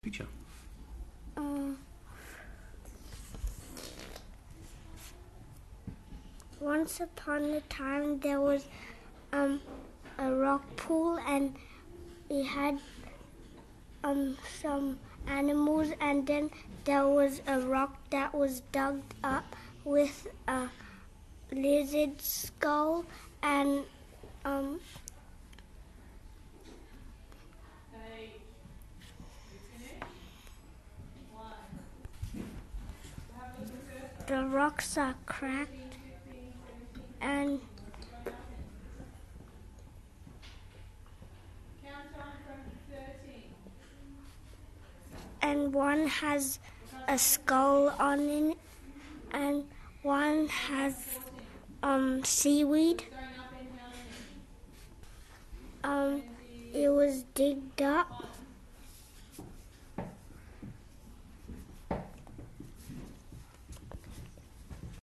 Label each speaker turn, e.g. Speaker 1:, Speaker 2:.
Speaker 1: Picture.
Speaker 2: Once upon a time there was a rock pool, and it had some animals, and then there was a rock that was dug up with a lizard skull and the rocks are cracked and one has a skull on it, and one has seaweed. It was digged up